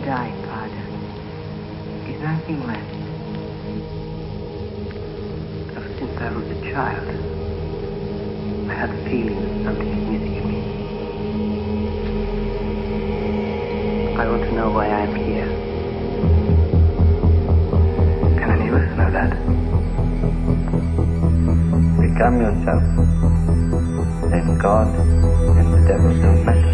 die, Father, is nothing left. Ever since I was a child, I had a feeling that something is missing in me. I want to know why I am here. Can any of us know that? Become yourself. Then God and the devil don't matter.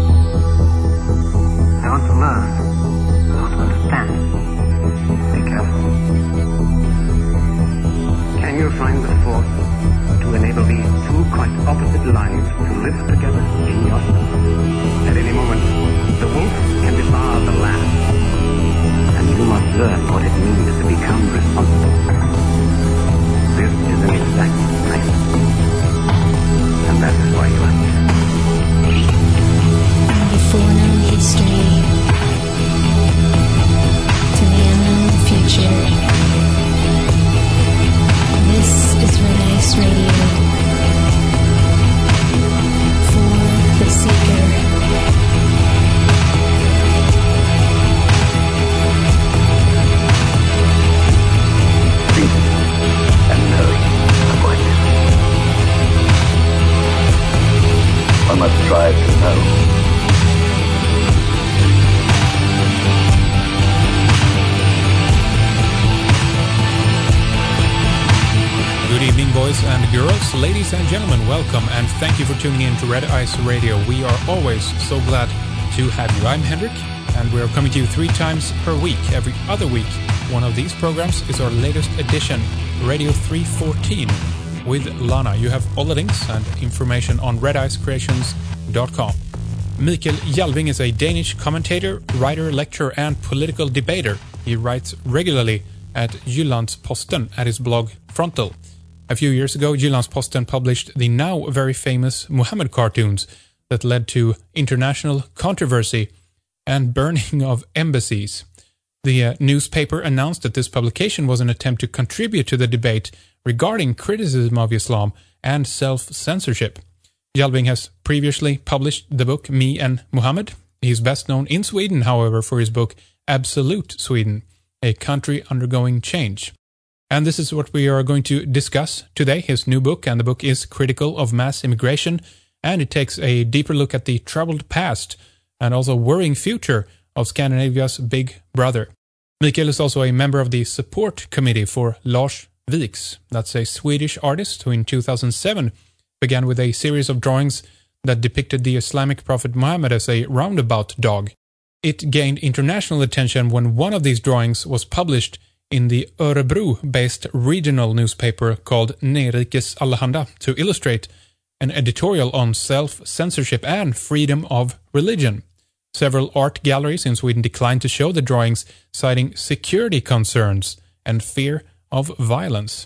I want to learn. I want to understand. Be careful. Can you find the force to enable these two quite opposite lives to live together in yourself? At any moment, the wolf can devour the lamb. And you must learn what it means to become responsible. This is an exact science. And that is why you are here. Before known history to the unknown future. This is Red Ice Radio for the seeker. Peace and knowing the voice. One must strive to know. Good evening, boys and girls, ladies and gentlemen, welcome and thank you for tuning in to Red Ice Radio. We are always so glad to have you. I'm Henrik, and we're coming to you 3 times per week, every other week. One of these programs is our latest edition, Radio 314, with Lana. You have all the links and information on redicecreations.com. Mikael Jalving is a Danish commentator, writer, lecturer, and political debater. He writes regularly at Jyllands-Posten at his blog Frontal. A few years ago, Jyllands-Posten published the now very famous Muhammad cartoons that led to international controversy and burning of embassies. The newspaper announced that this publication was an attempt to contribute to the debate regarding criticism of Islam and self-censorship. Jalving has previously published the book Me and Muhammad. He is best known in Sweden, however, for his book Absolute Sweden, a country undergoing change. And this is what we are going to discuss today, his new book, and the book is critical of mass immigration, and it takes a deeper look at the troubled past and also worrying future of Scandinavia's big brother. Mikael is also a member of the support committee for Lars Vilks. That's a Swedish artist who in 2007 began with a series of drawings that depicted the Islamic prophet Muhammad as a roundabout dog. It gained international attention when one of these drawings was published in the Örebro-based regional newspaper called Nerikes Allehanda to illustrate an editorial on self-censorship and freedom of religion. Several art galleries in Sweden declined to show the drawings, citing security concerns and fear of violence.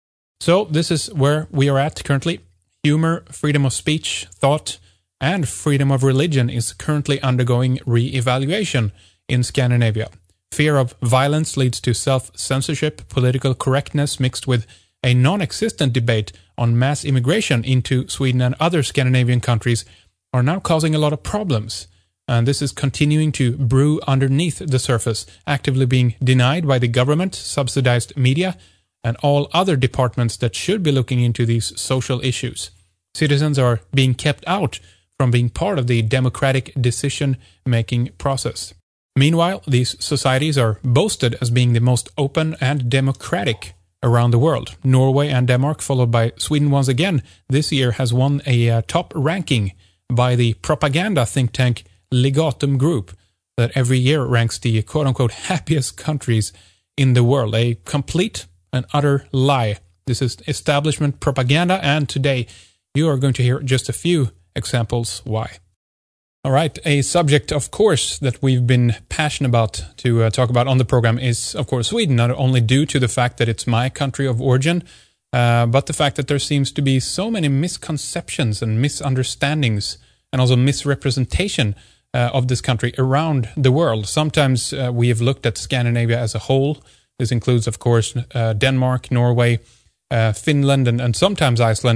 So this is where we are at currently. Humor, freedom of speech, thought, and freedom of religion is currently undergoing re-evaluation in Scandinavia. Fear of violence leads to self-censorship, political correctness mixed with a non-existent debate on mass immigration into Sweden and other Scandinavian countries are now causing a lot of problems. And this is continuing to brew underneath the surface, actively being denied by the government, subsidized media, and all other departments that should be looking into these social issues. Citizens are being kept out from being part of the democratic decision-making process. Meanwhile, these societies are boasted as being the most open and democratic around the world. Norway and Denmark, followed by Sweden once again, this year has won a top ranking by the propaganda think tank Legatum Group that every year ranks the quote-unquote happiest countries in the world. A complete and utter lie. This is establishment propaganda, and today you are going to hear just a few examples why. All right, a subject, of course, that we've been passionate about to talk about on the program is, of course, Sweden, not only due to the fact that it's my country of origin, but the fact that there seems to be so many misconceptions and misunderstandings and also misrepresentation of this country around the world. Sometimes we have looked at Scandinavia as a whole. This includes, of course, Denmark, Norway, Finland, and sometimes Iceland,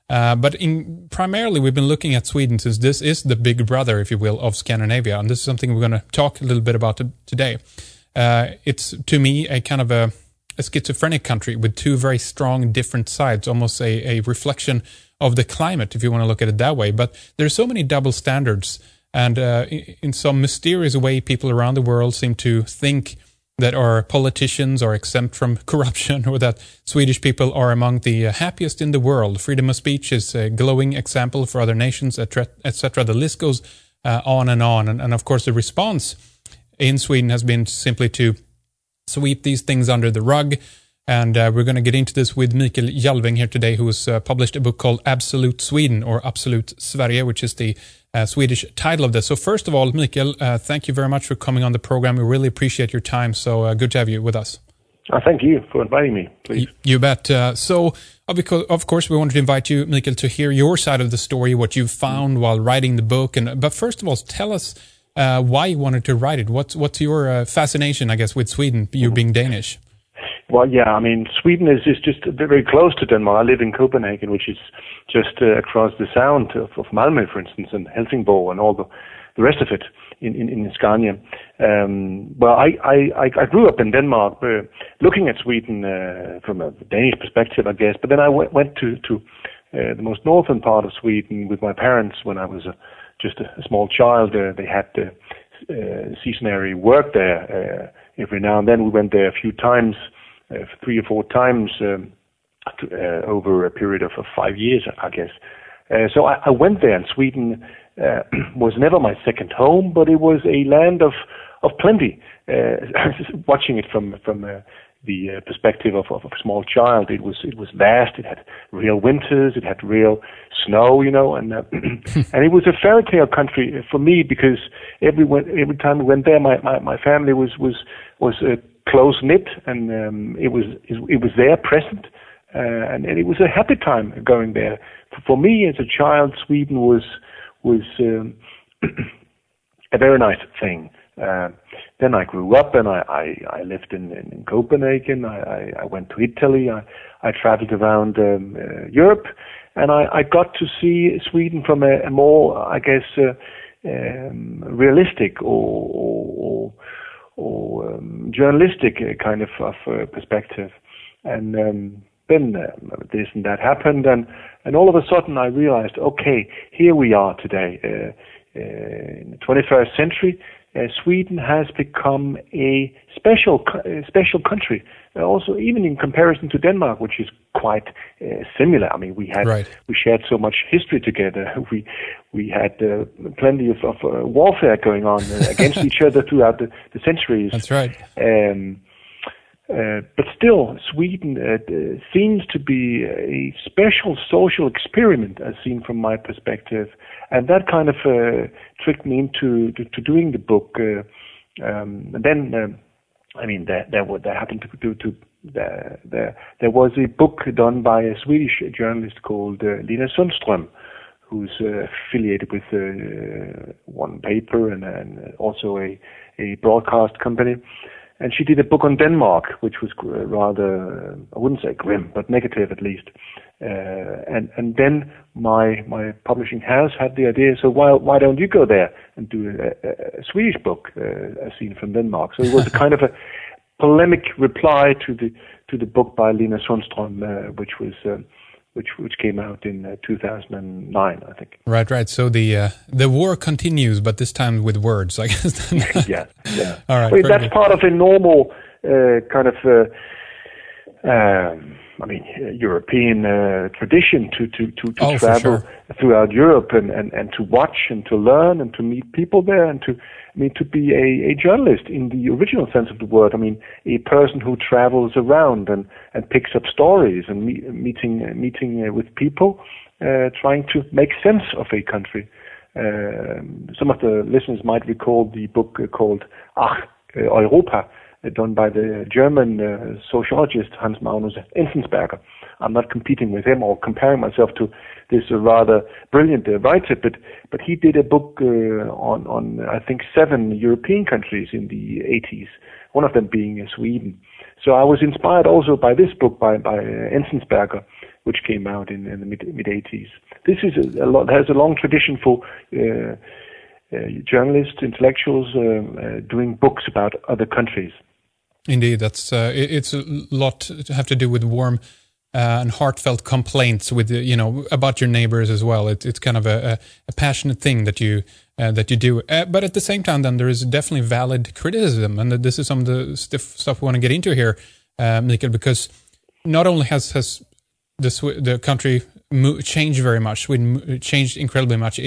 But primarily, we've been looking at Sweden since this is the big brother, if you will, of Scandinavia. And this is something we're going to talk a little bit about today. It's, to me, a kind of a schizophrenic country with two very strong different sides, almost a reflection of the climate, if you want to look at it that way. But there's so many double standards. And in some mysterious way, people around the world seem to think that our politicians are exempt from corruption, or that Swedish people are among the happiest in the world. Freedom of speech is a glowing example for other nations, etc. The list goes on and on. And of course, the response in Sweden has been simply to sweep these things under the rug. And we're going to get into this with Mikael Jalving here today, who has published a book called Absolute Sweden, or Absolute Sverige, which is the Swedish title of this. So first of all, Mikael, thank you very much for coming on the program. We really appreciate your time. So good to have you with us. Thank you for inviting me, please. You bet. So, of course, we wanted to invite you, Mikael, to hear your side of the story, what you found while writing the book. But first of all, tell us why you wanted to write it. What's your fascination, I guess, with Sweden, you being Danish? Well, yeah, I mean, Sweden is just very close to Denmark. I live in Copenhagen, which is just across the sound of Malmö, for instance, and Helsingborg and all the rest of it in Scania. Well, I grew up in Denmark, looking at Sweden from a Danish perspective, I guess. But then I went to the most northern part of Sweden with my parents when I was just a small child. They had seasonary work there every now and then. We went there a few times. 3 or 4 times over a period of 5 years, I guess. So I went there, and Sweden was never my second home, but it was a land of plenty. Watching it from the perspective of a small child, it was vast. It had real winters, it had real snow, and and it was a fairy tale country for me, because every time we went there, my family was close knit, and it was there present, and it was a happy time going there. For me as a child, Sweden was a very nice thing. Then I grew up, and I lived in Copenhagen. I went to Italy. I traveled around Europe, and I got to see Sweden from a more, I guess, realistic or journalistic kind of perspective. And then this and that happened, and all of a sudden I realized, okay, here we are today, in the 21st century. Sweden has become a special country, also even in comparison to Denmark, which is quite similar. I mean, we shared so much history together. We had plenty of warfare going on against each other throughout the centuries. That's right. But still, Sweden seems to be a special social experiment, as seen from my perspective, and that kind of tricked me into doing the book. And then, I mean, there happened to there was a book done by a Swedish journalist called Lina Sundström, who's affiliated with one paper and also a broadcast company. And she did a book on Denmark, which was rather, I wouldn't say grim, but negative at least. And then my publishing house had the idea, so why don't you go there and do a Swedish book, as seen from Denmark? So it was a kind of a polemic reply to the book by Lina Sundström, which came out in 2009, I think. Right. So the war continues, but this time with words, I guess. Yeah. All right. I mean, that's part of a normal kind of, European tradition to travel throughout Europe and to watch and to learn and to meet people there and to be a journalist in the original sense of the word. I mean, a person who travels around and picks up stories and meeting with people, trying to make sense of a country. Some of the listeners might recall the book called Ach, Europa, done by the German sociologist Hans Magnus Enzensberger. I'm not competing with him or comparing myself to this rather brilliant writer, but he did a book on I think 7 European countries in the 80s, one of them being Sweden. So I was inspired also by this book by Enzensberger, which came out in the mid 80s. This is has a long tradition for journalists, intellectuals doing books about other countries. Indeed, that's it's a lot to have to do with warm and heartfelt complaints with about your neighbors as well. It's kind of a passionate thing that you do. But at the same time, then there is definitely valid criticism, and this is some of the stuff we want to get into here, Mikael, because not only has the country changed very much, Sweden changed incredibly much.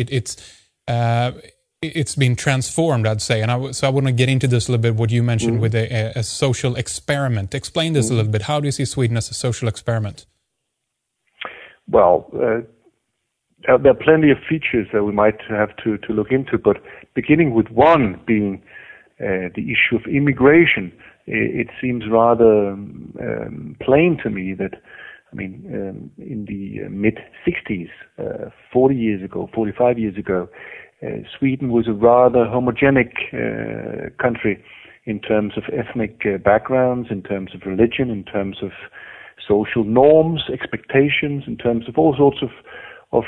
It's been transformed, I'd say, and I want to get into this a little bit. What you mentioned with a social experiment. Explain this a little bit. How do you see Sweden as a social experiment? Well, there are plenty of features that we might have to look into, but beginning with one being the issue of immigration, it seems rather plain to me that, I mean, in the mid-60s, 45 years ago, Sweden was a rather homogenic country in terms of ethnic backgrounds, in terms of religion, in terms of social norms, expectations, in terms of all sorts of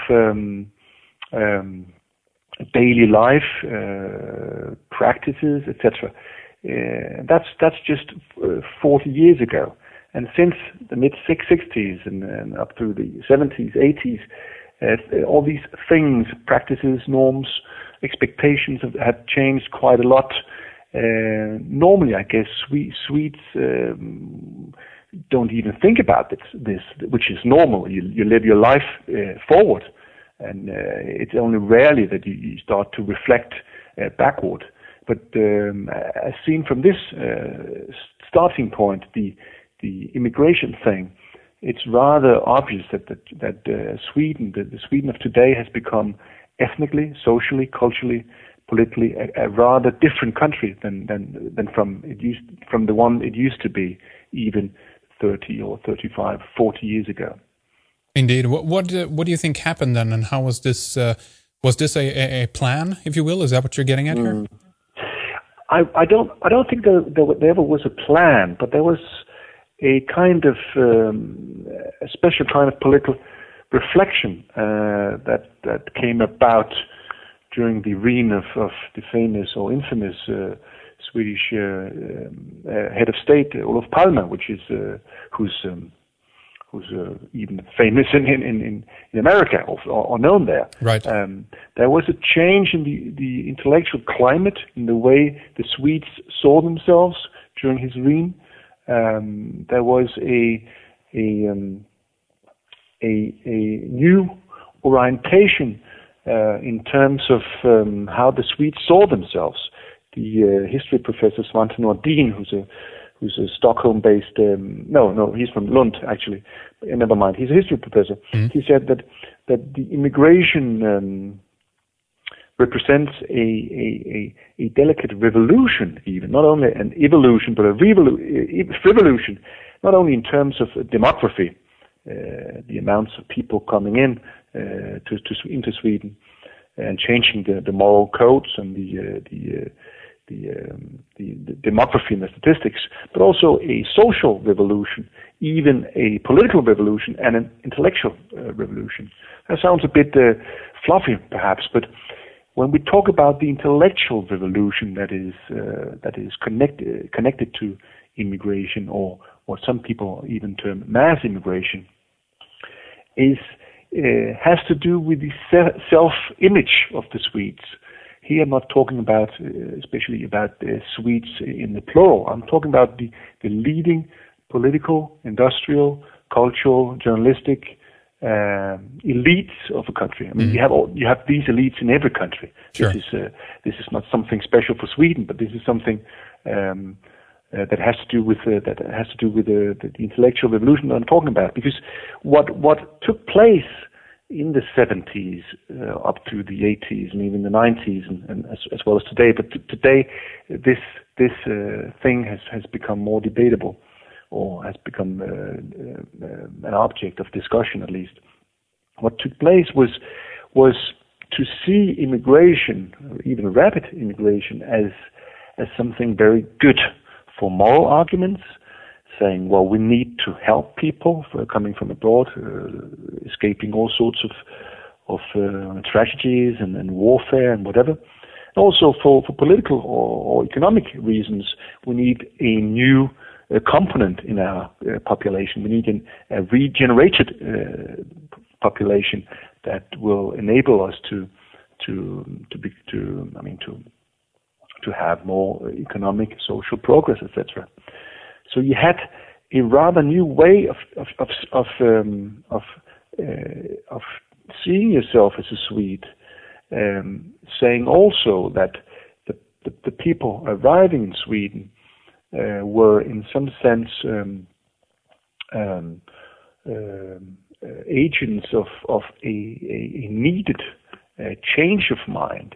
daily life practices, etc. That's just 40 years ago, and since the mid-60s and up through the 70s, 80s. All these things, practices, norms, expectations have changed quite a lot. Normally, I guess, Swedes don't even think about this, which is normal. You live your life forward, and it's only rarely that you start to reflect backward. But as seen from this starting point, the immigration thing, it's rather obvious that Sweden, the Sweden of today, has become ethnically, socially, culturally, politically a rather different country than from the one it used to be even 30 or 35, 40 years ago. Indeed. What do you think happened then, and how was this? Was this a plan, if you will? Is that what you're getting at here? I don't think there ever was a plan, but there was a kind of a special kind of political reflection that came about during the reign of the famous or infamous Swedish head of state Olof Palme, which is who's even famous in America or known there. Right. There was a change in the intellectual climate, in the way the Swedes saw themselves during his reign. There was a new orientation in terms of how the Swedes saw themselves. The history professor Svante Nordin, who's a Stockholm-based, he's from Lund actually. Never mind, he's a history professor. He said that the immigration represents a delicate revolution, even not only an evolution but a revolution, not only in terms of demography, the amounts of people coming in into Sweden and changing the moral codes and the demography and the statistics, but also a social revolution, even a political revolution and an intellectual revolution. That sounds a bit fluffy, perhaps, but when we talk about the intellectual revolution that is connected to immigration, or what some people even term mass immigration, has to do with the self-image of the Swedes. Here I'm not talking about, especially about Swedes in the plural. I'm talking about the leading political, industrial, cultural, journalistic elites of a country. I mean, you have these elites in every country. Sure. This is not something special for Sweden, but this is something that has to do with the intellectual revolution that I'm talking about. Because what took place in the 70s up to the 80s and even the 90s and as well as today, but today this thing has become more debatable, or has become an object of discussion at least. What took place was to see immigration, even rapid immigration, as something very good for moral arguments, saying, well, we need to help people coming from abroad, escaping all sorts of tragedies and warfare and whatever. Also for political or economic reasons, we need a new component in our population. We need a regenerated population that will enable us to have more economic, social progress, etc. So you had a rather new way of seeing yourself as a Swede, saying also that the people arriving in Sweden were in some sense agents of a needed change of mind,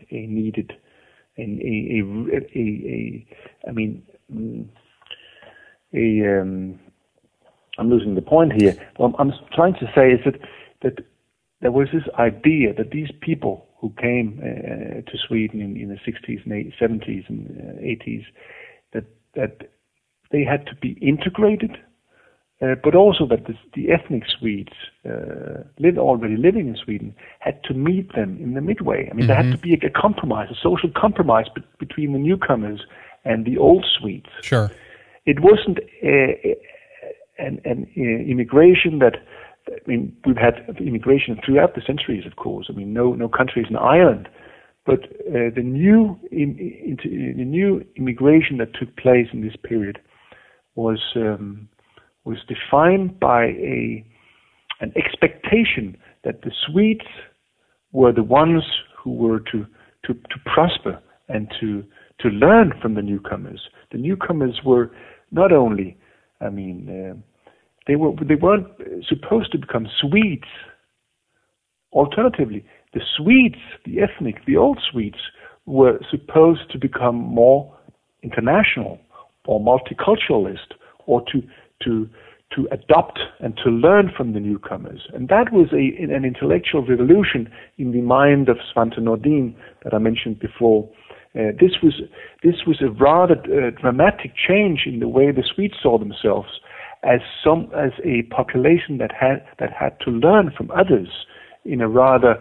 I'm losing the point here. What I'm trying to say is that there was this idea that these people who came to Sweden in the 60s and 70s and 80s, that they had to be integrated, but also that the ethnic Swedes already living in Sweden had to meet them in the midway. I mean, there had to be a compromise, a social compromise between the newcomers and the old Swedes. Sure. It wasn't an immigration that, I mean, we've had immigration throughout the centuries, of course. I mean, no country is an island, but the new immigration that took place in this period was defined by an expectation that the Swedes were the ones who were to prosper and to learn from the newcomers. The newcomers were not only, I mean, they weren't supposed to become Swedes. Alternatively, the Swedes, the ethnic, the old Swedes, were supposed to become more international or multiculturalist, or to adopt and to learn from the newcomers. And that was an intellectual revolution in the mind of Svante Nordin that I mentioned before. This was a rather dramatic change in the way the Swedes saw themselves as a population that had to learn from others in a rather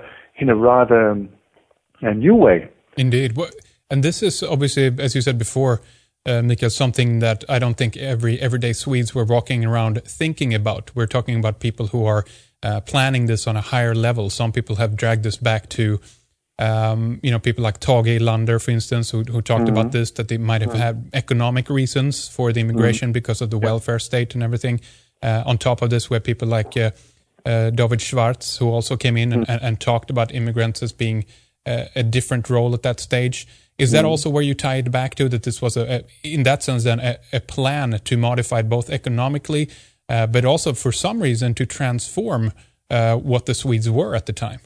new way. Indeed, and this is obviously, as you said before, Mikael, something that I don't think everyday Swedes were walking around thinking about. We're talking about people who are planning this on a higher level. Some people have dragged this back to, people like Tage Erlander, for instance, who talked about this, that they might have had economic reasons for the immigration because of the welfare state and everything. On top of this, were people like David Schwartz, who also came in and talked about immigrants as being a different role at that stage. Is that also where you tie it back to, that this was, in that sense, then a plan to modify it both economically, but also for some reason to transform what the Swedes were at the time?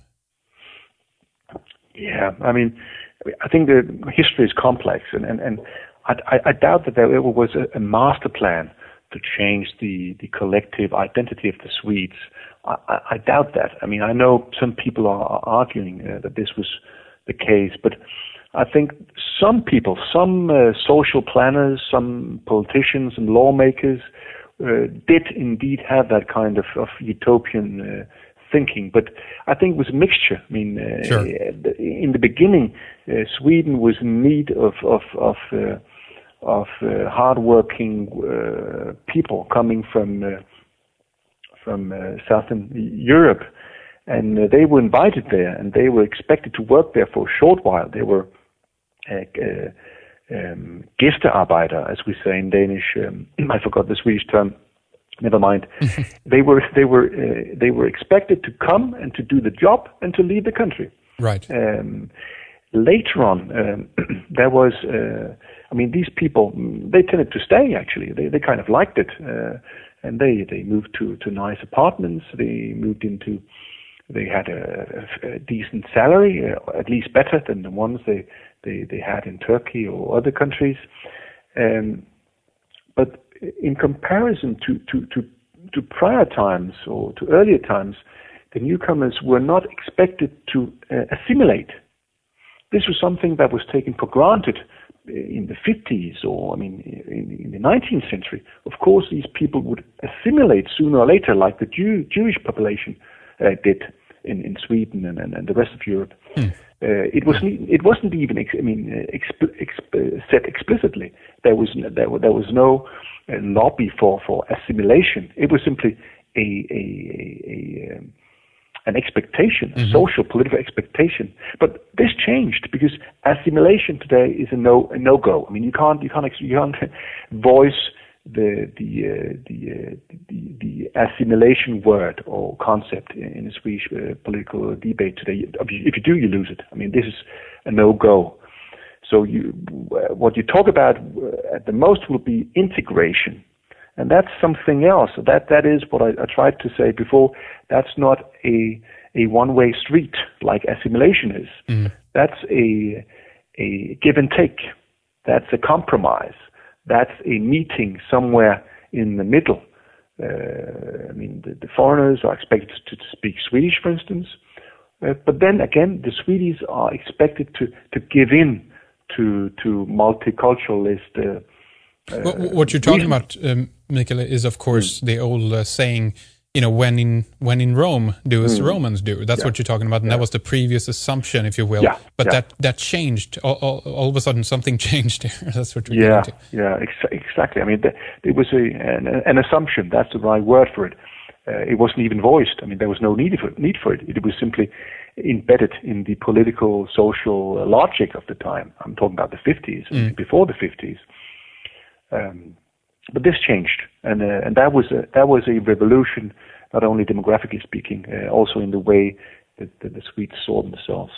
Yeah, I mean, I think the history is complex, and I doubt that there ever was a master plan to change the collective identity of the Swedes. I doubt that. I mean, I know some people are arguing that this was the case, but I think some people, some social planners, some politicians and lawmakers did indeed have that kind of utopian thinking, but I think it was a mixture. I mean, sure. In the beginning, Sweden was in need of hardworking people coming from Southern Europe, and they were invited there, and they were expected to work there for a short while. They were gæstearbejder, as we say in Danish. I forgot the Swedish term. Never mind. They were expected to come and to do the job and to leave the country. Right. Later on, there was. I mean, these people, they tended to stay. Actually, they kind of liked it, and they moved to nice apartments. They moved into. They had a decent salary, at least better than the ones they had in Turkey or other countries. But in comparison to prior times or to earlier times, the newcomers were not expected to assimilate. this was something that was taken for granted in the 50s, or in the 19th century. Of course, these people would assimilate sooner or later, like the Jewish population did in Sweden and the rest of Europe. It wasn't even said explicitly. There was no lobby for assimilation. It was simply an expectation, a social political expectation. But this changed because assimilation today is a no-go. I mean, you can't voice the assimilation word or concept in a Swedish political debate today. If you do, you lose it. I mean, this is a no-go. So what you talk about at the most will be integration. And that's something else. That is what I tried to say before. That's not a one-way street like assimilation is. That's a give and take. That's a compromise. That's a meeting somewhere in the middle. The foreigners are expected to speak Swedish, for instance. But then again, the Swedes are expected to give in to multiculturalist. What you're talking about, Mikael, is of course the old saying, when in Rome, do as Romans do. That's what you're talking about, and that was the previous assumption, if you will. But that changed. All of a sudden, something changed here. That's what we're getting to. Yeah, exactly. I mean, it was an assumption. That's the right word for it. It wasn't even voiced. I mean, there was no need for it. It was simply embedded in the political, social logic of the time. I'm talking about the 50s, before the 50s. But this changed, and that was a revolution, not only demographically speaking, also in the way that the Swedes saw themselves.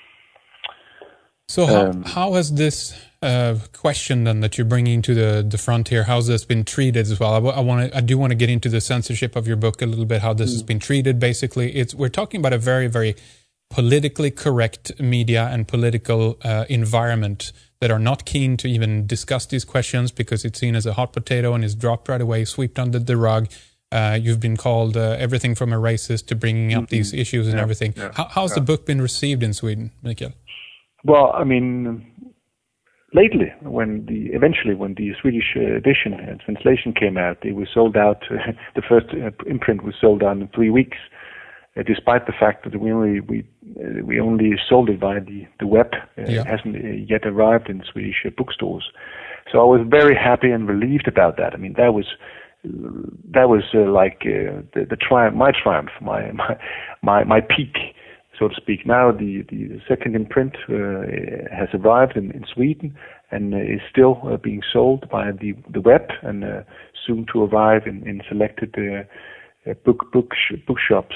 So how has this question then that you're bringing to the front here, how's this been treated as well? I do want to get into the censorship of your book a little bit, how this has been treated. Basically, we're talking about a very, very politically correct media and political environment that are not keen to even discuss these questions because it's seen as a hot potato and is dropped right away, swept under the rug. You've been called everything from a racist to bringing up these issues and everything. How's the book been received in Sweden, Mikael? Well, I mean, lately, when the Swedish edition and translation came out, it was sold out. The first imprint was sold out in 3 weeks. Despite the fact that we only sold it via the web, it hasn't yet arrived in Swedish bookstores. So I was very happy and relieved about that. I mean, that was like the triumph, my triumph, my peak, so to speak. Now the second imprint has arrived in Sweden and is still being sold via the web and soon to arrive in selected. Bookshops.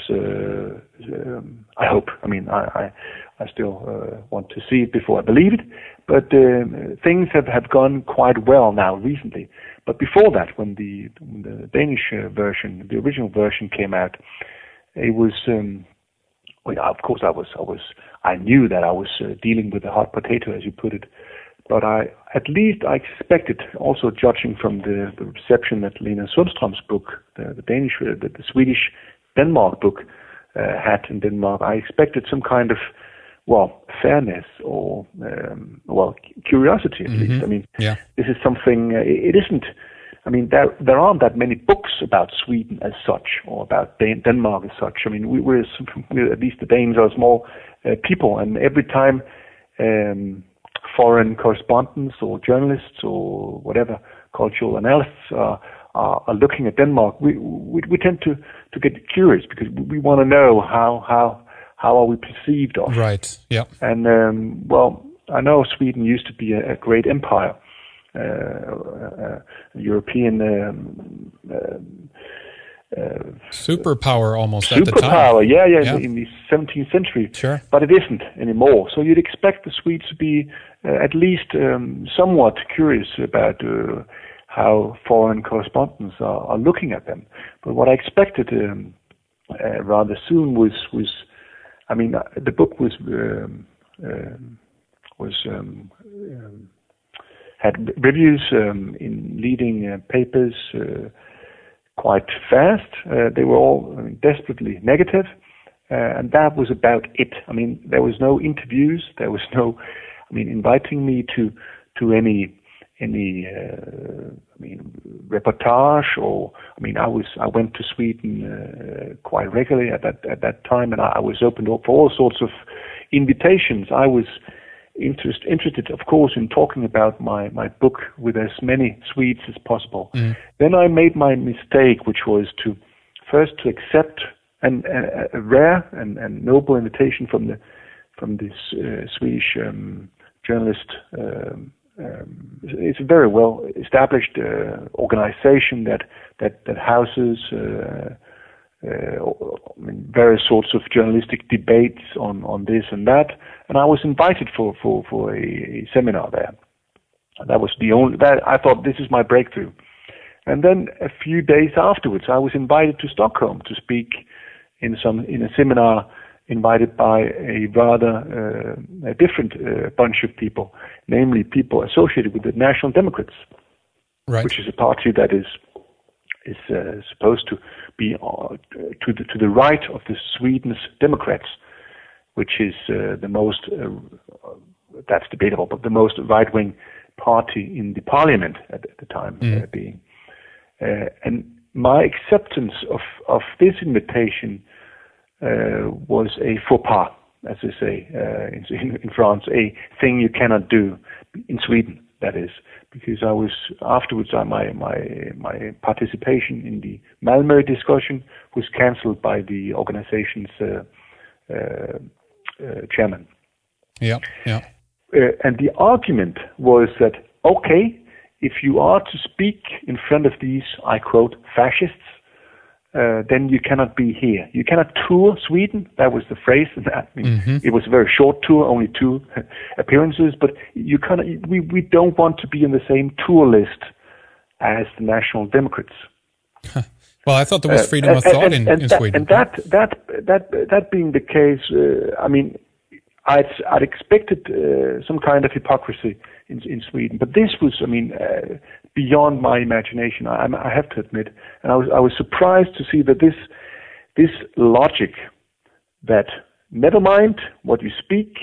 I hope. I mean, I still want to see it before I believe it. But things have gone quite well now recently. But before that, when the Danish version, the original version came out, it was. Of course, I knew that I was dealing with a hot potato, as you put it. But I expected, also judging from the reception that Lena Sundström's book, the Danish, the Swedish Denmark book had in Denmark, I expected some kind of, fairness or, curiosity at least. I mean, this is something, it isn't, I mean, there aren't that many books about Sweden as such, or about Denmark as such. I mean, we're at least the Danes are small people, and every time foreign correspondents or journalists or whatever cultural analysts are looking at Denmark, we tend to get curious because we want to know how are we perceived of. Right. Yeah. And I know Sweden used to be a great empire, European superpower almost at the time. Superpower, yeah, in the 17th century. Sure. But it isn't anymore. So you'd expect the Swedes to be at least somewhat curious about how foreign correspondents are looking at them. But what I expected rather soon was I mean, the book had reviews in leading papers quite fast. They were all desperately negative. and that was about it. I mean, there was no interviews. There was no, inviting me to any reportage, or I went to Sweden quite regularly at that time, and I was open for all sorts of invitations. I was interested, of course, in talking about my book with as many Swedes as possible. Then I made my mistake, which was to accept a rare and noble invitation from this Swedish journalist. It's a very well established organization that houses various sorts I journalistic debates on this and that, and I was invited for a seminar there. And that was I thought, this is my breakthrough. And then a few days afterwards, I was invited to Stockholm to speak in a seminar invited by a rather a different bunch of people, namely people associated with the National Democrats, right, which is a party that is supposed to be to the right of the Sweden's Democrats, which is the most that's debatable, but the most right-wing party in the parliament at the time being. And my acceptance of this invitation was a faux pas, as they say in France, a thing you cannot do in Sweden. That is, because I was afterwards, my participation in the Malmö discussion was cancelled by the organization's chairman. Yeah. And the argument was that, okay, if you are to speak in front of these, I quote, fascists, then you cannot be here. You cannot tour Sweden. That was the phrase. It was a very short tour, only 2 appearances, but you cannot. We don't want to be in the same tour list as the National Democrats. Well, I thought there was freedom of thought in Sweden. And that being the case, I'd expected some kind of hypocrisy in Sweden, but this was, beyond my imagination. I have to admit, and I was surprised to see that this logic, that never mind what you speak,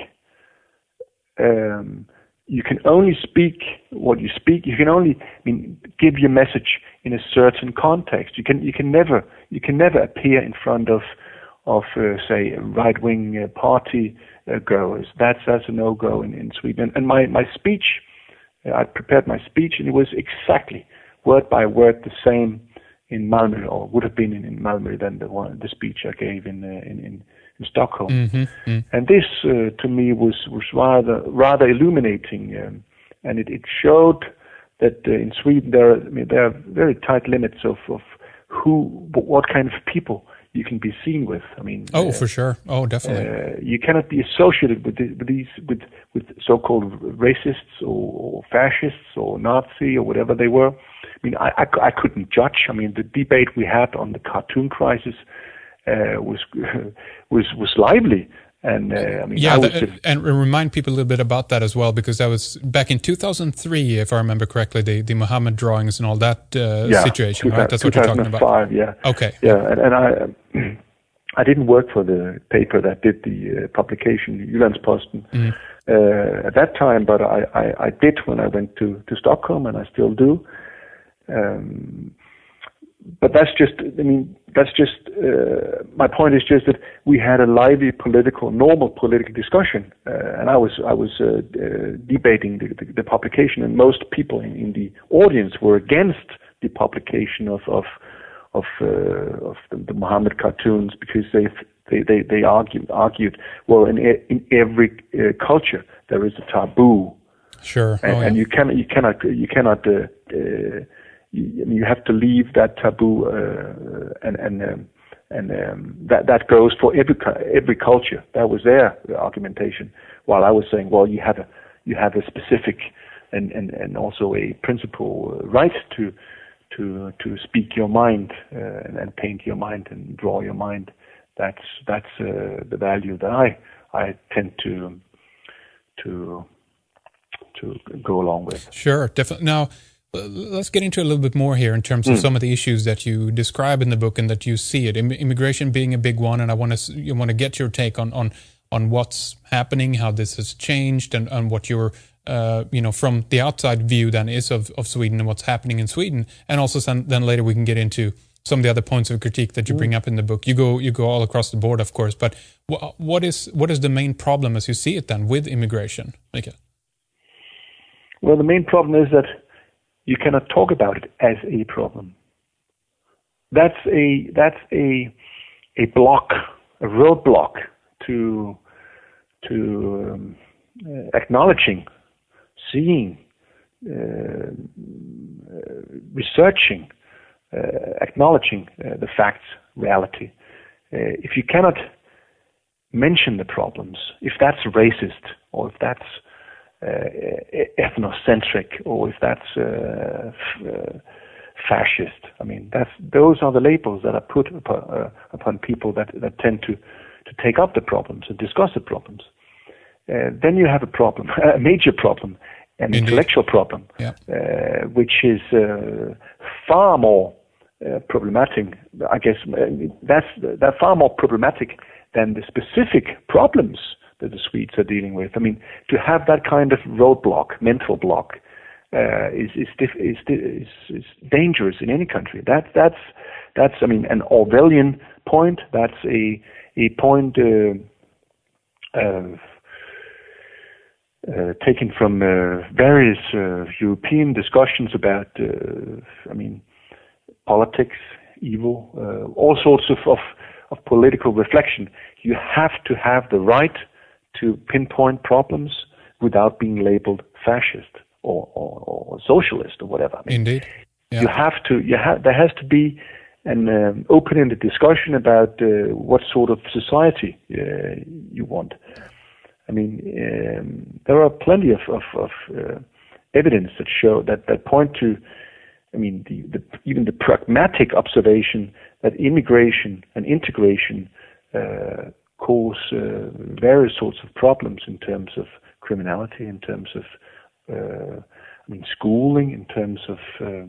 you can only speak what you speak. You can only give your message in a certain context. You can never appear in front of say right-wing party goers. That's a no-go in Sweden. And my speech, I prepared my speech, and it was exactly word by word the same in Malmö, or would have been in Malmö than the speech I gave in Stockholm. And this to me was rather illuminating, and it showed that in Sweden there are very tight limits of what kind of people you can be seen with. For sure. Oh, definitely. You cannot be associated with so-called racists or fascists or Nazi or whatever they were. I couldn't judge. The debate we had on the cartoon crisis was lively. And and remind people a little bit about that as well, because that was back in 2003, if I remember correctly, the Muhammad drawings and all that situation, right? That's what you're talking about. 2005, yeah. Okay. Yeah, and I didn't work for the paper that did the publication, Jyllands-Posten, at that time, but I did when I went to Stockholm, and I still do. But that's just my point is just that we had a lively normal political discussion, and I was debating the publication, and most people in the audience were against the publication of the Muhammad cartoons, because they argued, well, in every culture there is a taboo. Sure. And you cannot. You have to leave that taboo, and that goes for every culture. That was their argumentation. While I was saying, well, you have a specific and also a principal right to speak your mind and paint your mind and draw your mind. That's the value that I tend to go along with. Sure, definitely. Now, let's get into a little bit more here in terms of some of the issues that you describe in the book and that you see it. Immigration being a big one, and I want to get your take on what's happening, how this has changed, and what your from the outside view then is of Sweden and what's happening in Sweden, and also then later we can get into some of the other points of critique that you bring up in the book. You go all across the board, of course, but what is the main problem as you see it then with immigration, Mikael? Well, the main problem is that you cannot talk about it as a problem. That's a block, a roadblock to acknowledging, seeing, researching, acknowledging the facts, reality. If you cannot mention the problems, if that's racist, or if that's ethnocentric, or if that's fascist, I mean, those are the labels that are put upon people that tend to take up the problems and discuss the problems. Then you have a problem, a major problem, an Indeed. Intellectual problem, Yeah. Which is far more problematic. I guess that's far more problematic than the specific problems that the Swedes are dealing with. I mean, to have that kind of roadblock, mental block, is dangerous in any country. That's I mean, an Orwellian point. That's a point taken from various European discussions about, I mean, politics, evil, all sorts of political reflection. You have to have the right to pinpoint problems without being labeled fascist or socialist or whatever. I mean, Indeed. Yeah. There has to be an open-ended discussion about what sort of society you want. I mean, there are plenty of evidence that show that point to, I mean, even the pragmatic observation that immigration and integration cause various sorts of problems in terms of criminality, in terms of, I mean, schooling, in terms of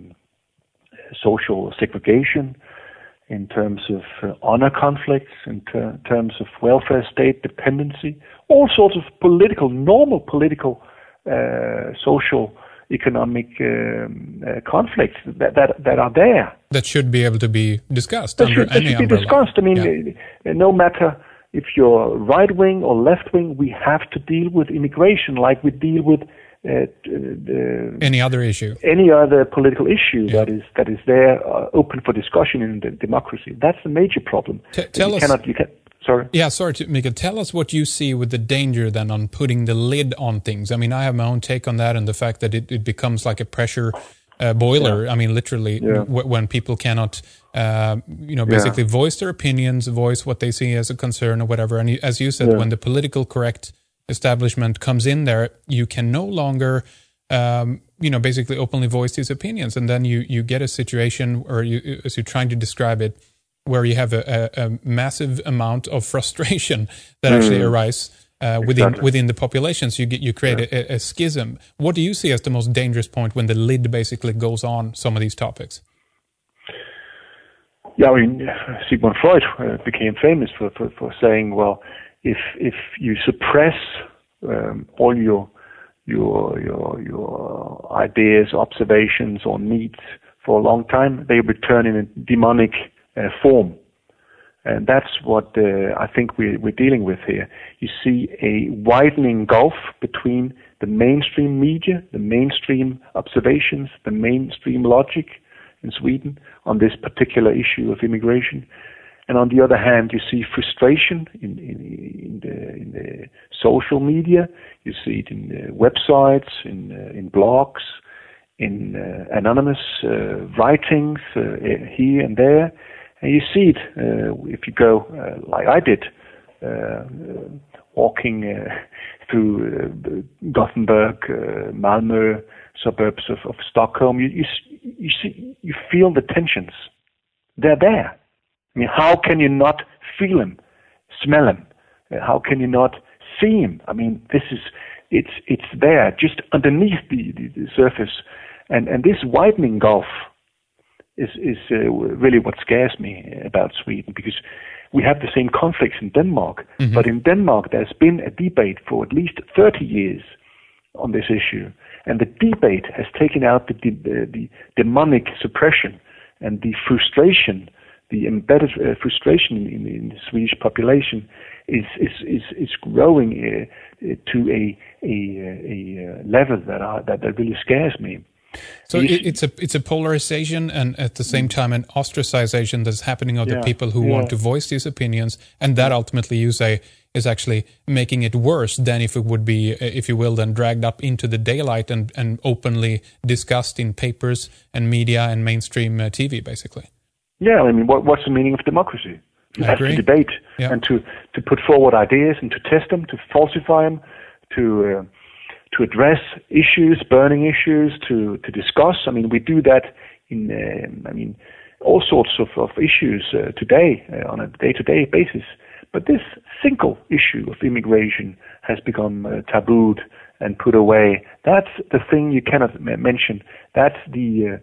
social segregation, in terms of honor conflicts, in terms of welfare state dependency, all sorts of normal political, social, economic conflicts that are there. That should be able to be discussed That under should any be umbrella. discussed. I mean, no matter if you're right wing or left wing, we have to deal with immigration like we deal with Any other issue. Any other political issue that is there open for discussion in the democracy. That's the major problem. Tell us. Sorry. Yeah, sorry, Mikael. Tell us what you see with the danger then on putting the lid on things. I mean, I have my own take on that and the fact that it becomes like a pressure boiler. Yeah. I mean, literally, when people cannot, basically voice their opinions, voice what they see as a concern or whatever. And as you said, when the political correct establishment comes in there, you can no longer, basically openly voice these opinions. And then you get a situation, or as you're trying to describe it, where you have a massive amount of frustration that actually arises within the population. So you create a schism. What do you see as the most dangerous point when the lid basically goes on some of these topics? Yeah, I mean, Sigmund Freud became famous for saying, well, if you suppress all your ideas, observations, or needs for a long time, they return in a demonic form. And that's what I think we're dealing with here. You see a widening gulf between the mainstream media, the mainstream observations, the mainstream logic in Sweden on this particular issue of immigration. And on the other hand, you see frustration in the social media. You see it in websites, in blogs, in anonymous writings here and there. And you see it if you go, like I did, walking through Gothenburg, Malmö, suburbs of Stockholm. You feel the tensions. They're there. I mean, how can you not feel them, smell them? How can you not see them? I mean, it's there, just underneath the surface. And this widening gulf is really what scares me about Sweden, because we have the same conflicts in Denmark, but in Denmark there's been a debate for at least 30 years on this issue, and the debate has taken out the demonic suppression and the frustration, the embedded frustration in the Swedish population is growing to a level that really scares me. So it's a polarization and at the same time an ostracization that's happening of the people who want to voice these opinions, and that ultimately, you say, is actually making it worse than if it would be, if you will, then dragged up into the daylight and openly discussed in papers and media and mainstream TV, basically. Yeah, I mean, what's the meaning of democracy? I agree. To debate and to put forward ideas and to test them, to falsify them, to address issues, burning issues, to discuss. I mean, we do that in, all sorts of issues today on a day-to-day basis. But this single issue of immigration has become tabooed and put away. That's the thing you cannot mention. That's the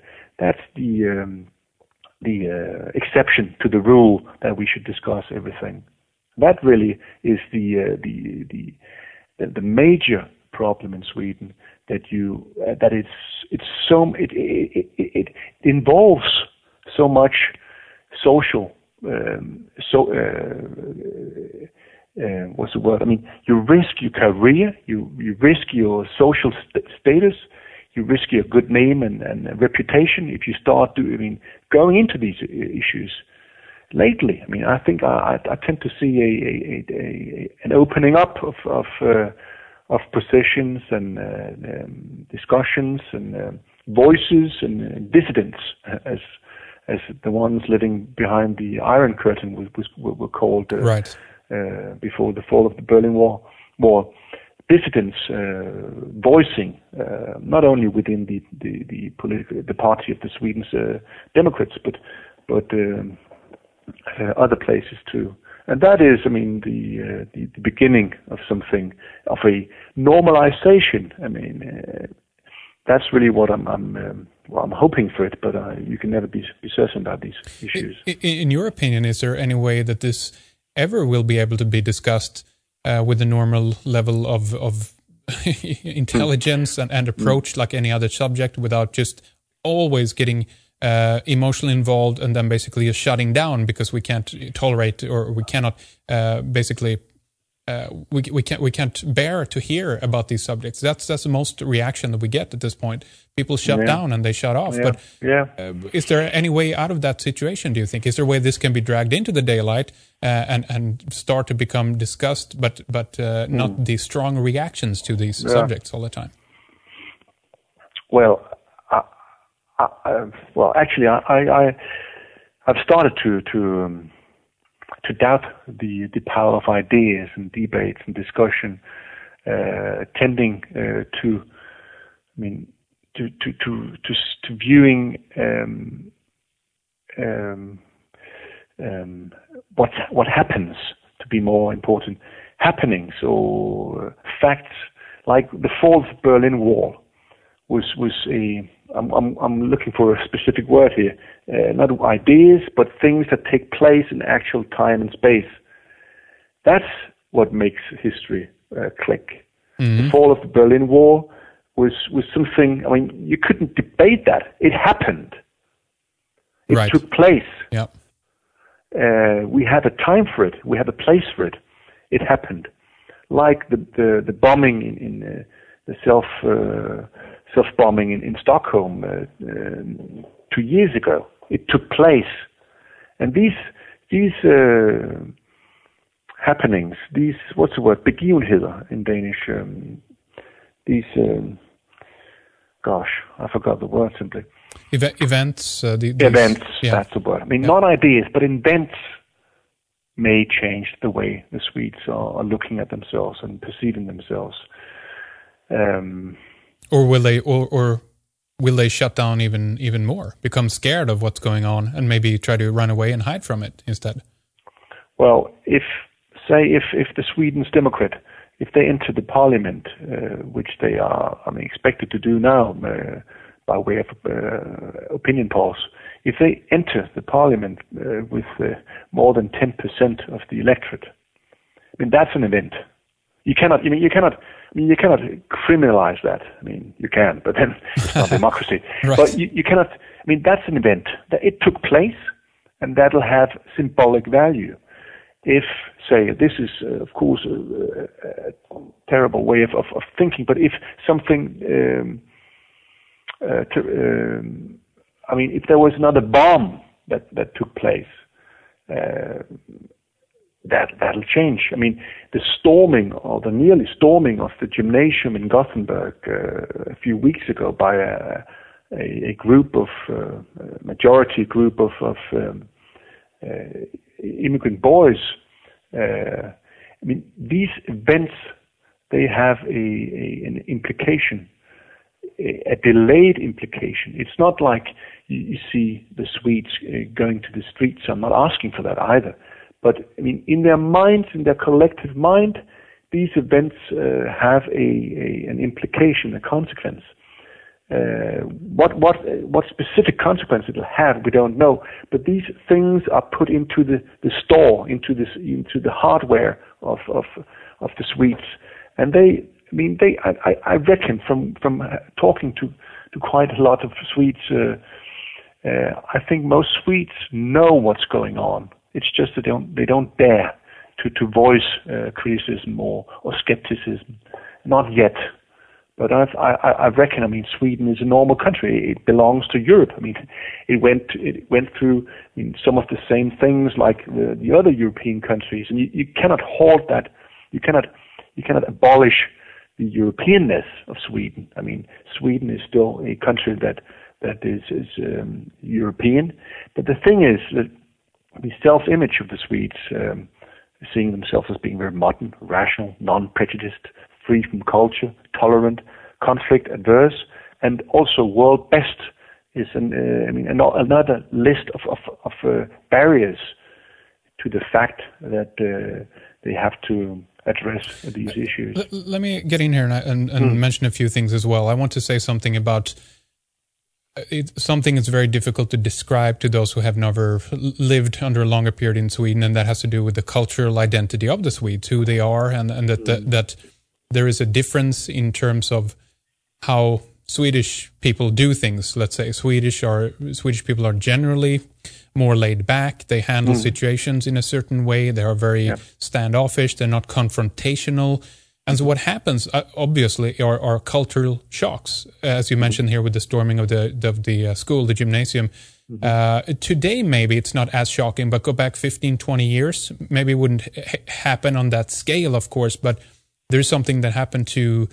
exception to the rule that we should discuss everything. That really is the major problem in Sweden, that it involves so much social what's the word? I mean, you risk your career, you risk your social status, you risk your good name and reputation if you start going into these issues. Lately, I mean, I think I tend to see an opening up of positions and discussions and voices and dissidents, as the ones living behind the Iron Curtain were called before the fall of the Berlin Wall. Dissidents voicing not only within the party of the Sweden's Democrats, but other places too. And that is, I mean, the beginning of something, of a normalization. I mean, that's really what I'm hoping for it, but you can never be certain about these issues. In your opinion, is there any way that this ever will be able to be discussed with a normal level of intelligence and approach like any other subject, without just always getting emotionally involved and then basically just shutting down because we can't tolerate, or we cannot we can't bear to hear about these subjects? That's the most reaction that we get at this point. People shut down and they shut off. But is there any way out of that situation, do you think? Is there a way this can be dragged into the daylight and start to become discussed, but not the strong reactions to these subjects all the time? Well, actually, I've started to doubt the power of ideas and debates and discussion, tending to viewing what happens to be more important. Happenings or facts, like the fall of the Berlin Wall was a. I'm looking for a specific word here. Not ideas, but things that take place in actual time and space. That's what makes history click. The fall of the Berlin Wall was something. I mean, you couldn't debate that. It happened. It took place. Yeah. We have a time for it. We have a place for it. It happened. Like the bombing in the self-bombing in Stockholm 2 years ago. It took place. And these happenings, these, what's the word, begivenheder in Danish, I forgot the word simply. Events? Events, that's the word. I mean, not ideas, but events may change the way the Swedes are looking at themselves and perceiving themselves. Or will they shut down even more, become scared of what's going on, and maybe try to run away and hide from it instead? Well, if the Sweden's Democrat, if they enter the parliament, which they are, expected to do now by way of opinion polls, if they enter the parliament with more than 10% of the electorate, I mean, that's an event. You cannot criminalize that. I mean, you can, but then it's not democracy. Right. But you cannot. I mean, that's an event that it took place, and that'll have symbolic value. If, say, this is of course a terrible way of thinking, but if something, if there was another bomb that took place. That'll change. I mean, the storming or the nearly storming of the gymnasium in Gothenburg a few weeks ago by a group of majority group of immigrant boys. I mean, these events, they have an implication, a delayed implication. It's not like you see the Swedes going to the streets. I'm not asking for that either. But I mean, in their minds, in their collective mind, these events have an implication, a consequence. What specific consequence it'll have, we don't know. But these things are put into the store, into the hardware of the Swedes, and I reckon from talking to quite a lot of Swedes, I think most Swedes know what's going on. It's just that they don't dare to voice criticism or skepticism, not yet. But I reckon. I mean, Sweden is a normal country. It belongs to Europe. I mean, it went through some of the same things like the other European countries, and you cannot halt that. You cannot abolish the Europeanness of Sweden. I mean, Sweden is still a country that is European. But the thing is that the self-image of the Swedes, seeing themselves as being very modern, rational, non-prejudiced, free from culture, tolerant, conflict adverse, and also world best, is another list of barriers to the fact that they have to address these issues. Let me get in here and mention a few things as well. I want to say something about something that's very difficult to describe to those who have never lived under a longer period in Sweden, and that has to do with the cultural identity of the Swedes, who they are, and that there is a difference in terms of how Swedish people do things. Let's say Swedish people are generally more laid back. They handle situations in a certain way. They are very standoffish. They're not confrontational. And so what happens, obviously, are cultural shocks, as you mentioned here with the storming of the school, the gymnasium. Today, maybe it's not as shocking, but go back 15, 20 years, maybe it wouldn't happen on that scale, of course, but there's something that happened to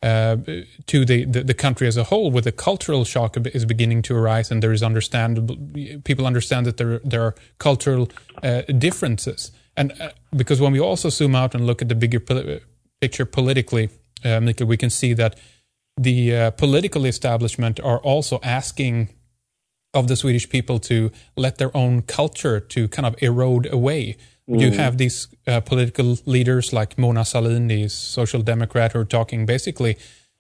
the country as a whole, where the cultural shock is beginning to arise, and there is people understand that there are cultural differences. And because when we also zoom out and look at the bigger picture politically, Mikael, we can see that the political establishment are also asking of the Swedish people to let their own culture to kind of erode away. You have these political leaders like Mona Sahlin, the social democrat, who are talking basically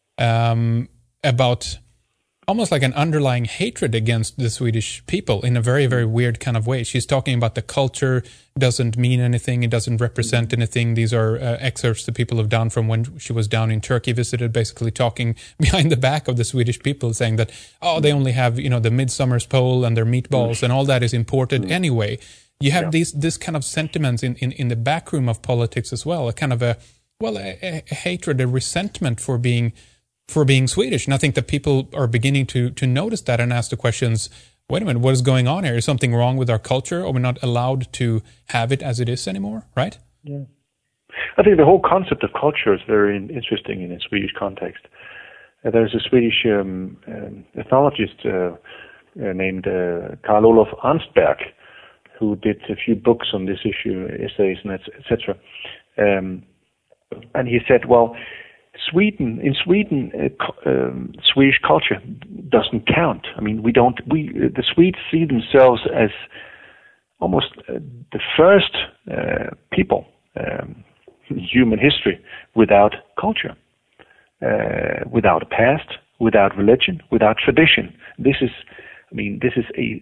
about almost like an underlying hatred against the Swedish people in a very, very weird kind of way. She's talking about the culture doesn't mean anything. It doesn't represent anything. These are excerpts that people have done from when she was down in Turkey, visited, basically talking behind the back of the Swedish people, saying that, they only have, the Midsummer's pole and their meatballs and all that is imported anyway. You have this kind of sentiments in the backroom of politics as well, a kind of a hatred, a resentment for being Swedish. And I think that people are beginning to notice that and ask the questions, wait a minute, what is going on here? Is something wrong with our culture? Are we not allowed to have it as it is anymore, right? Yeah. I think the whole concept of culture is very interesting in a Swedish context. There's a Swedish ethnologist named Karl Olof Arnstberg, who did a few books on this issue, essays, and etc. And he said, well, in Sweden, Swedish culture doesn't count. I mean, the Swedes see themselves as almost the first people in human history without culture, without a past, without religion, without tradition. This is a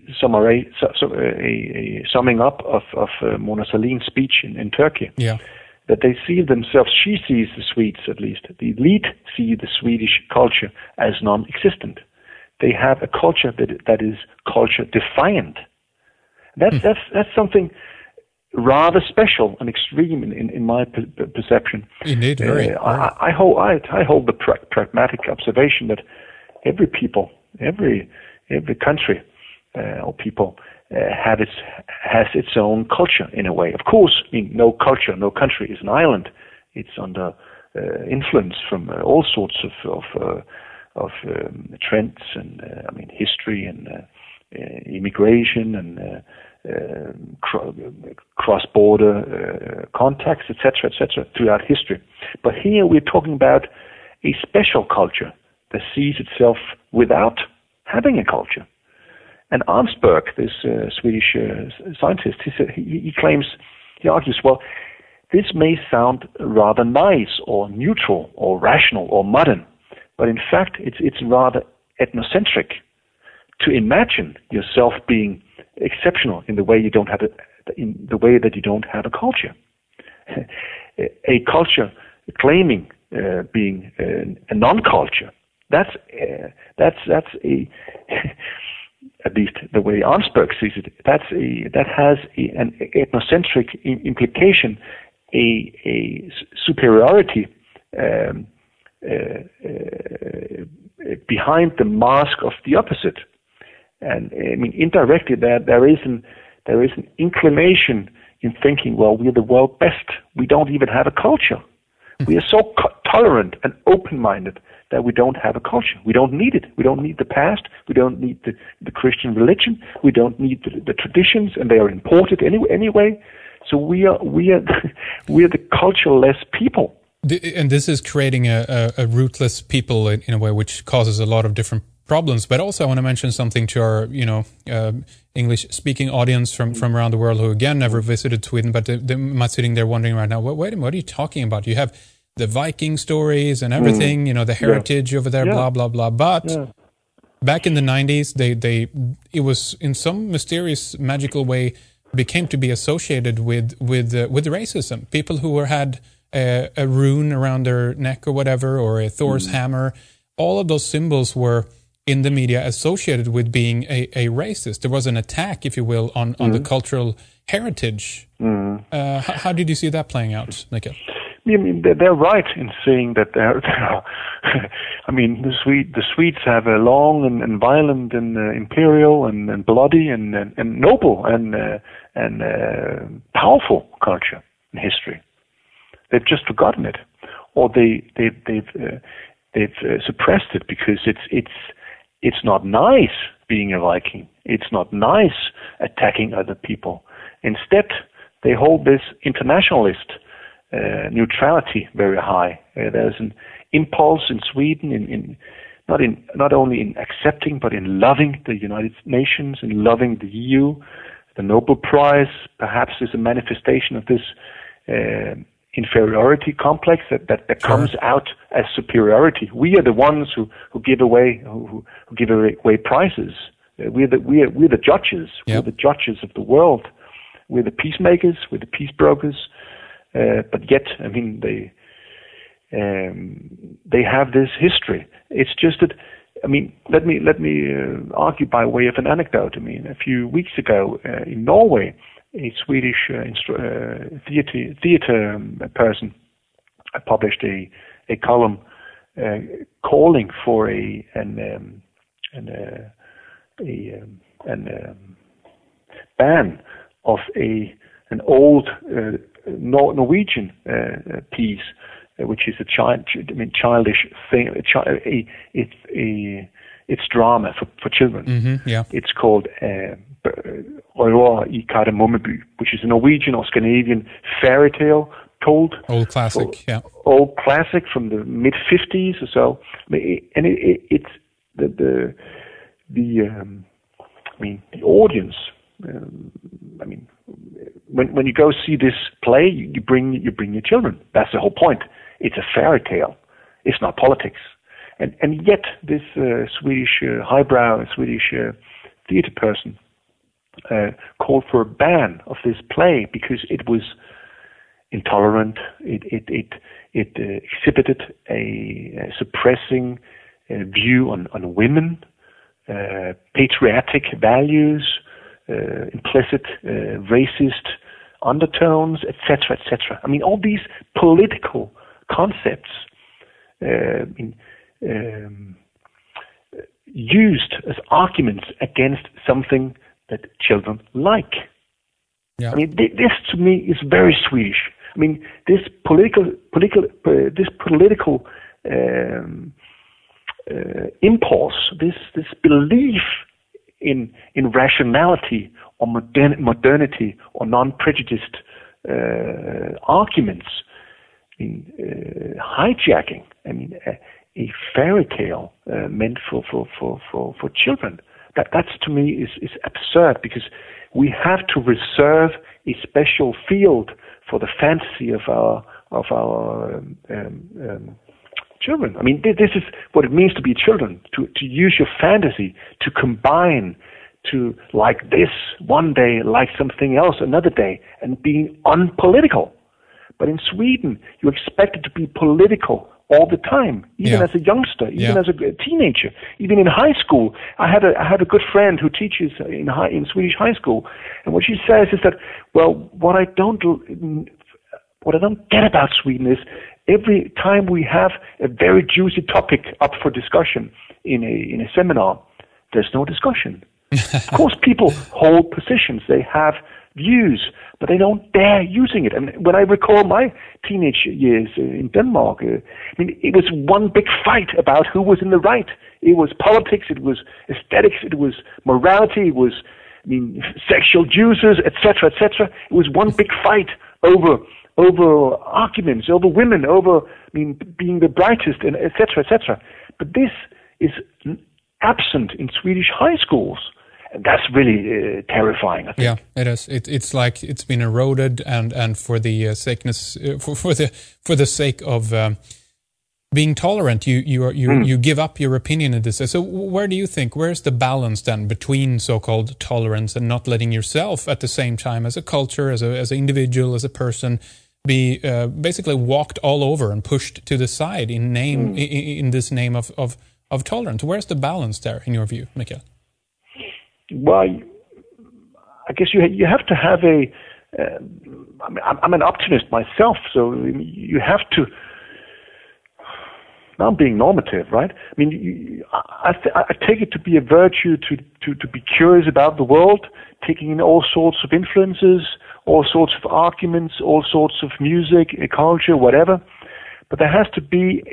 summing up of Mona Sahlins' speech in Turkey. Yeah. That they see themselves, she sees the Swedes at least, the elite see the Swedish culture as non-existent. They have a culture that is culture defiant. That's something rather special and extreme in my perception. Indeed, very. I hold the pragmatic observation that every people, every country or people has its own culture in a way. Of course, I mean, no culture, no country is an island. It's under influence from all sorts of trends and history and immigration and cross-border contacts, etc., throughout history. But here we're talking about a special culture that sees itself without having a culture. And Arnsberg, this Swedish scientist, he argues, well, this may sound rather nice or neutral or rational or modern, but in fact it's rather ethnocentric to imagine yourself being exceptional in the way that you don't have a culture. A culture claiming being a non-culture. That's a at least the way Arnsberg sees it. That has an ethnocentric implication, a superiority behind the mask of the opposite. And I mean, indirectly, there is an inclination in thinking, well, we're the world best. We don't even have a culture. We are so tolerant and open-minded that we don't have a culture. We don't need it. We don't need the past. We don't need the Christian religion. We don't need the traditions, and they are imported anyway. So we are the cultureless people. And this is creating a rootless people in a way, which causes a lot of different problems. But also I want to mention something to our, English-speaking audience from around the world who, again, never visited Sweden, but they might be sitting there wondering right now, wait a minute, what are you talking about? You have the Viking stories and everything, the heritage over there, blah, blah, blah. But back in the 90s, it was in some mysterious, magical way became to be associated with racism. People who had a rune around their neck or whatever, or a Thor's hammer, all of those symbols were in the media associated with being a racist. There was an attack, if you will, on the cultural heritage. How did you see that playing out, Mikael? I mean, they're right in saying that I mean, the Swedes have a long and violent and imperial and bloody and noble and powerful culture and history. They've just forgotten it, or they've suppressed it because it's not nice being a Viking. It's not nice attacking other people. Instead, they hold this internationalist neutrality very high. There's an impulse in Sweden not only in accepting but in loving the United Nations, in loving the EU. The Nobel Prize perhaps is a manifestation of this inferiority complex that comes out as superiority. We are the ones who give away prizes. We're the judges. Yep. We're the judges of the world. We're the peacemakers. We're the peace brokers. But yet, I mean, they have this history. It's just that, I mean, let me argue by way of an anecdote. I mean, a few weeks ago in Norway, a Swedish theater person published a column calling for a ban of an old Norwegian piece, which is a childish thing. It's drama for children. Mm-hmm, yeah. It's called Røver i Kardemommeby, which is a Norwegian or Scandinavian fairy tale told. Old classic, yeah. Old classic from the mid-50s or so. And it's the audience. When you go see this play, you bring your children. That's the whole point. It's a fairy tale. It's not politics. And yet this Swedish highbrow Swedish theater person called for a ban of this play because it was intolerant. It exhibited a suppressing view on women, patriotic values, implicit racist undertones, etc., etc. I mean, all these political concepts used as arguments against something that children like. Yeah. I mean, this to me is very Swedish. I mean, this political impulse, this belief in rationality or modernity or non-prejudiced arguments, I mean, hijacking. I mean, a fairy tale meant for children. That's to me is absurd, because we have to reserve a special field for the fantasy of our children. I mean, this is what it means to be children, to use your fantasy, to combine, to like this one day, like something else another day, and being unpolitical. But in Sweden, you're expected to be political all the time, even as a youngster, even as a teenager, even in high school. I have a good friend who teaches in Swedish high school, and what she says is that, well, what I don't get about Sweden is every time we have a very juicy topic up for discussion in a seminar, there's no discussion. Of course, people hold positions, they have views, but they don't dare using it. And when I recall my teenage years in Denmark, I mean, it was one big fight about who was in the right. It was politics, it was aesthetics, it was morality, it was, I mean, sexual juices, etc., etc. It was one big fight over arguments, over women, over, I mean, being the brightest, and etc., etc. But this is absent in Swedish high schools. And that's really terrifying, I think. Yeah, it is. It's like it's been eroded, and for the for the sake of being tolerant, you give up your opinion in this. So where's the balance then between so-called tolerance and not letting yourself at the same time, as a culture, as an individual, as a person, be basically walked all over and pushed to the side in this name of tolerance? Where's the balance there, in your view, Mikael? Well, I guess you have to have I'm an optimist myself, so you have to. Now I'm being normative, right? I mean, I take it to be a virtue to be curious about the world, taking in all sorts of influences, all sorts of arguments, all sorts of music, culture, whatever. But there has to be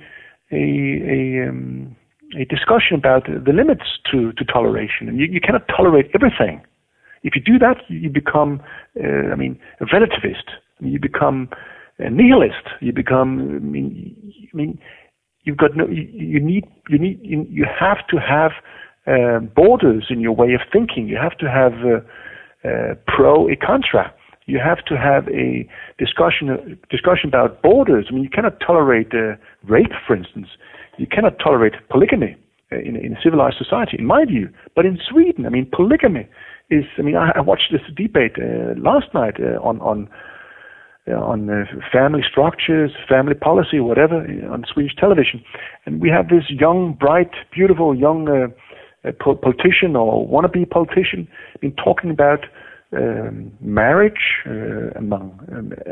a discussion about the limits to toleration, and you cannot tolerate everything. If you do that, you become, a relativist. You become a nihilist. You become, you've got no. You have to have borders in your way of thinking. You have to have pro, a contra. You have to have a discussion about borders. I mean, you cannot tolerate rape, for instance. You cannot tolerate polygamy in a civilized society, in my view. But in Sweden, I mean, polygamy is. I mean, I watched this debate last night on family structures, family policy, whatever, on Swedish television, and we have this young, bright, beautiful young politician or wannabe politician been talking about marriage among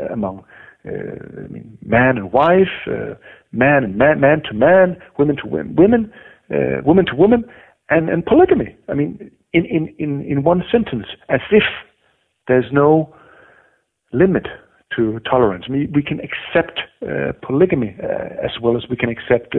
man and wife, man to man, women to women, woman to woman, and polygamy. I mean, in one sentence, as if there's no limit to tolerance. I mean, we can accept polygamy as well as we can accept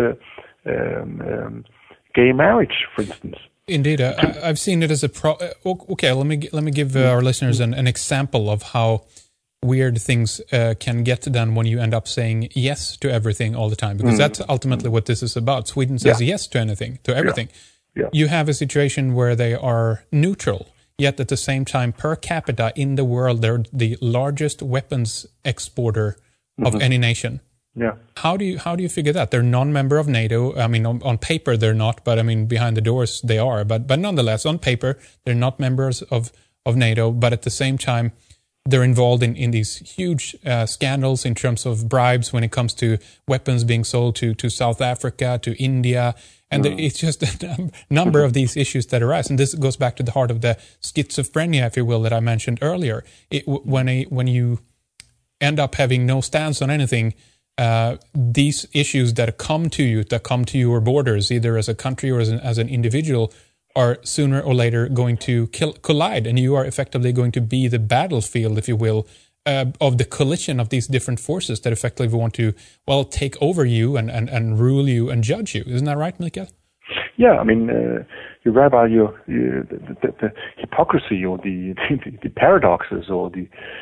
gay marriage, for instance. Indeed, I've seen it as a okay. Let me give our listeners an example of how weird things can get done when you end up saying yes to everything all the time, because that's ultimately what this is about. Sweden says yes to anything, to everything. Yeah. You have a situation where they are neutral, yet at the same time, per capita in the world, they're the largest weapons exporter of any nation. Yeah. How do you figure that? They're non-member of NATO. I mean, on paper they're not, but I mean behind the doors they are. But nonetheless, on paper they're not members of NATO. But at the same time, they're involved in these huge scandals in terms of bribes when it comes to weapons being sold to South Africa, to India. And it's just a number of these issues that arise. And this goes back to the heart of the schizophrenia, if you will, that I mentioned earlier. When you end up having no stance on anything, these issues that come to your borders, either as a country or as an individual, are sooner or later going to collide. And you are effectively going to be the battlefield, if you will, of the collision of these different forces that effectively want to, take over you and rule you and judge you. Isn't that right, Mikael? Yeah, I mean, you're right about the hypocrisy or the paradoxes or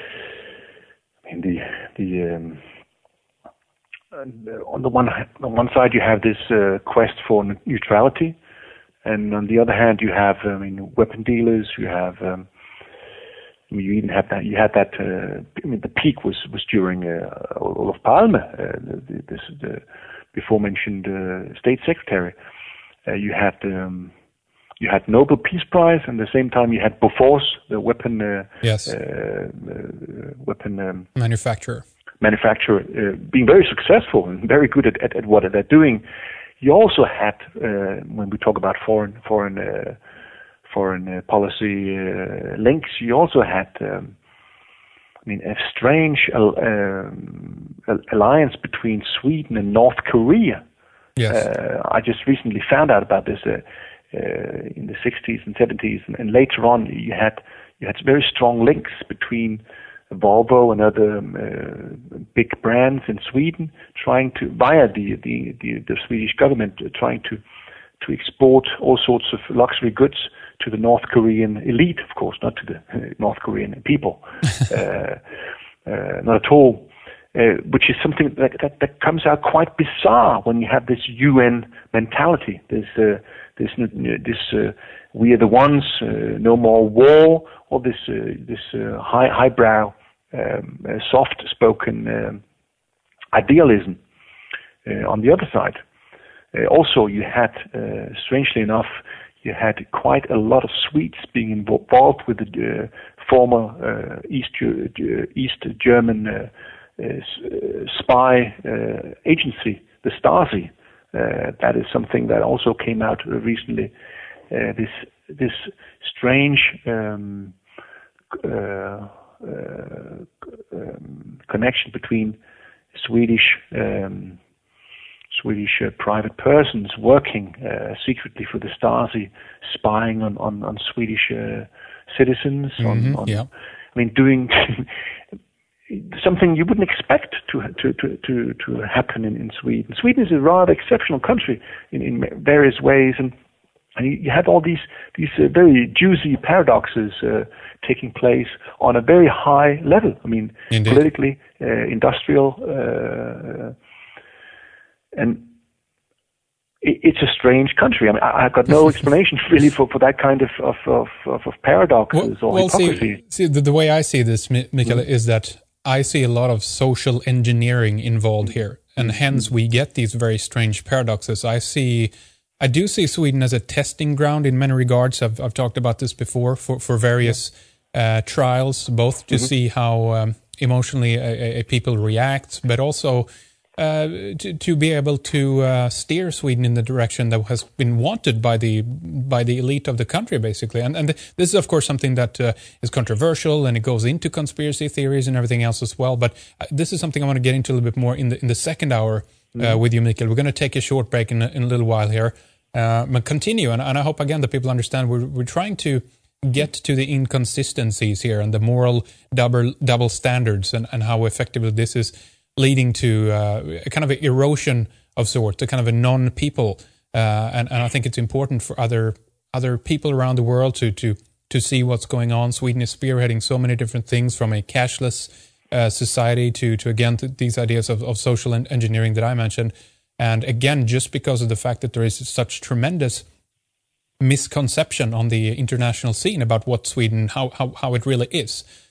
on the one side you have this quest for neutrality, and on the other hand you have weapon dealers. You have you even have that. You had that. The peak was during Olof Palme, the before mentioned state secretary. You had Nobel Peace Prize, and at the same time you had Bofors, the weapon manufacturer, being very successful and very good at what they're doing. You also had, when we talk about foreign policy links, you also had, a strange alliance between Sweden and North Korea. Yes. I just recently found out about this in the 60s and 70s, and later on you had very strong links between Volvo and other big brands in Sweden, trying to, via the Swedish government, trying to export all sorts of luxury goods to the North Korean elite, of course, not to the North Korean people, not at all. Which is something that comes out quite bizarre when you have this UN mentality. This we are the ones, no more war, or this highbrow, soft-spoken idealism. On the other side, also you had, strangely enough, you had quite a lot of Swedes being involved with the former East German spy agency, the Stasi. That is something that also came out recently. This strange connection between Swedish private persons working secretly for the Stasi, spying on Swedish citizens. Doing something you wouldn't expect to happen in Sweden. Sweden is a rather exceptional country in various ways, and you have all these very juicy paradoxes taking place on a very high level. Indeed. Politically, industrial, and it's a strange country. I've got no explanation really for that kind of paradoxes or hypocrisy. See, the way I see this, Mikael, is that I see a lot of social engineering involved here, and hence we get these very strange paradoxes. I do see Sweden as a testing ground in many regards. I've talked about this before for various trials, both to see how emotionally a people react, but also to be able to steer Sweden in the direction that has been wanted by the elite of the country, basically. And this is, of course, something that is controversial, and it goes into conspiracy theories and everything else as well. But this is something I want to get into a little bit more in the second hour with you, Mikael. We're going to take a short break in a little while here, but continue. And I hope, again, that people understand we're trying to get to the inconsistencies here and the moral double standards and how effectively this is leading to a kind of an erosion of sorts, a kind of a non-people. And I think it's important for other people around the world to see what's going on. Sweden is spearheading so many different things, from a cashless society to again, these ideas of social engineering that I mentioned. And again, just because of the fact that there is such tremendous misconception on the international scene about what Sweden, how it really is.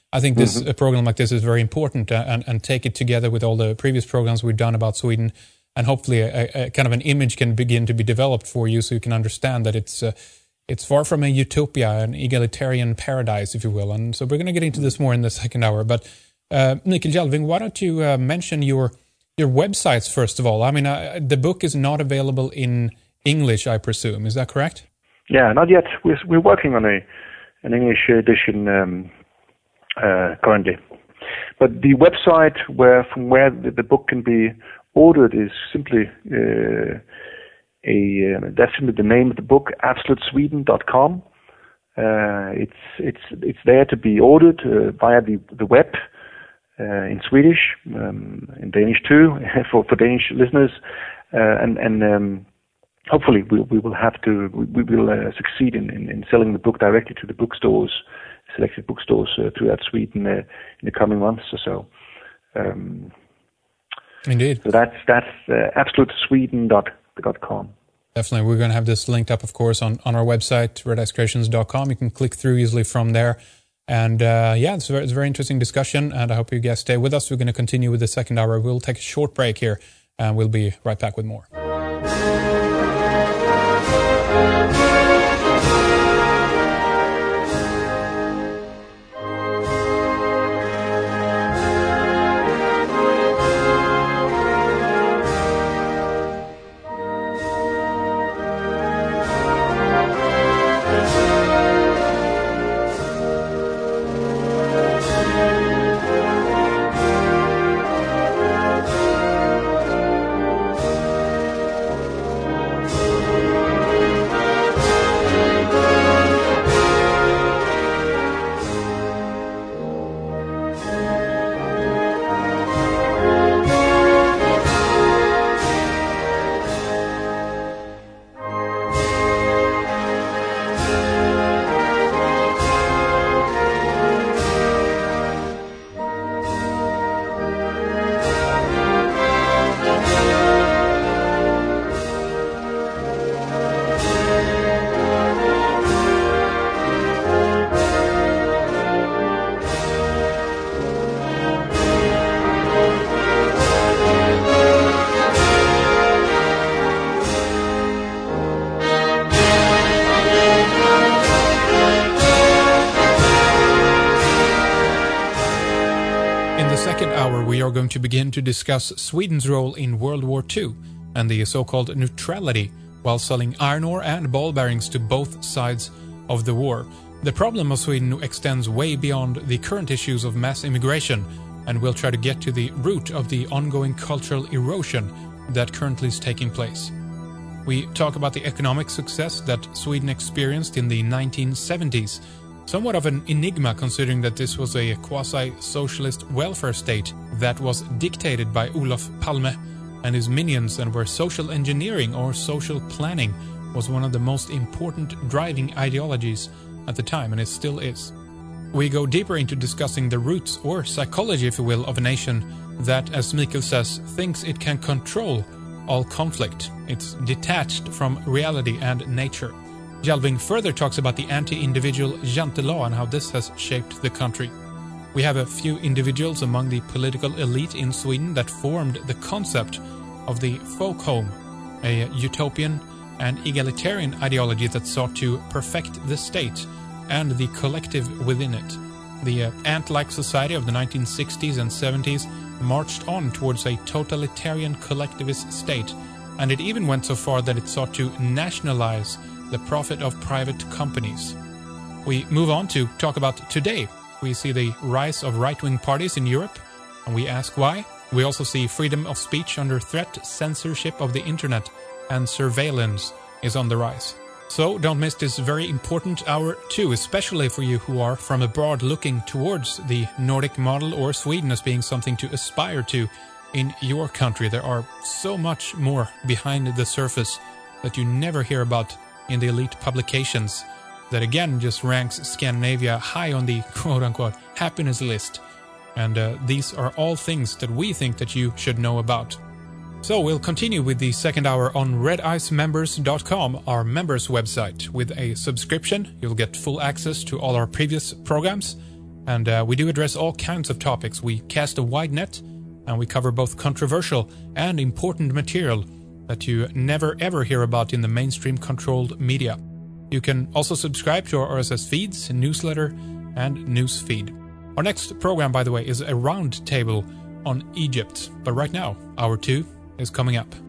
I think this a program like this is very important, and take it together with all the previous programs we've done about Sweden, and hopefully a kind of an image can begin to be developed for you, so you can understand that it's far from a utopia, an egalitarian paradise, if you will. And so we're going to get into this more in the second hour. But Mikael Jelving, why don't you mention your websites first of all? I mean, the book is not available in English, I presume. Is that correct? Yeah, not yet. We're working on an English edition currently. But the website from where the book can be ordered is simply that's simply the name of the book, absolutesweden.com. It's there to be ordered via the web in Swedish, in Danish too, for Danish listeners, and hopefully we will succeed in selling the book directly to the bookstores, selected bookstores throughout Sweden in the coming months or so. Indeed. So that's absolutesweden.com. Definitely. We're going to have this linked up, of course, on our website, redicecreations.com. You can click through easily from there. And it's a very interesting discussion, and I hope you guys stay with us. We're going to continue with the second hour. We'll take a short break here, and we'll be right back with more. We are going to begin to discuss Sweden's role in World War II and the so-called neutrality while selling iron ore and ball bearings to both sides of the war. The problem of Sweden extends way beyond the current issues of mass immigration, and we'll try to get to the root of the ongoing cultural erosion that currently is taking place. We talk about the economic success that Sweden experienced in the 1970s, somewhat of an enigma considering that this was a quasi-socialist welfare state that was dictated by Olof Palme and his minions, and where social engineering or social planning was one of the most important driving ideologies at the time, and it still is. We go deeper into discussing the roots or psychology, if you will, of a nation that, as Mikael says, thinks it can control all conflict. It's detached from reality and nature. Jelving further talks about the anti-individual Jantelaw and how this has shaped the country. We have a few individuals among the political elite in Sweden that formed the concept of the folk home, a utopian and egalitarian ideology that sought to perfect the state and the collective within it. The ant-like society of the 1960s and 70s marched on towards a totalitarian collectivist state, and it even went so far that it sought to nationalize the profit of private companies. We move on to talk about today. We see the rise of right-wing parties in Europe, and we ask why. We also see freedom of speech under threat, censorship of the internet, and surveillance is on the rise. So don't miss this very important hour too, especially for you who are from abroad looking towards the Nordic model or Sweden as being something to aspire to in your country. There are so much more behind the surface that you never hear about in the elite publications that again just ranks Scandinavia high on the quote-unquote happiness list. And these are all things that we think that you should know about. So we'll continue with the second hour on redicemembers.com, our members website. With a subscription, you'll get full access to all our previous programs. And we do address all kinds of topics. We cast a wide net, and we cover both controversial and important material that you never ever hear about in the mainstream controlled media. You can also subscribe to our RSS feeds, newsletter, and news feed. Our next program, by the way, is a round table on Egypt. But right now, hour 2 is coming up.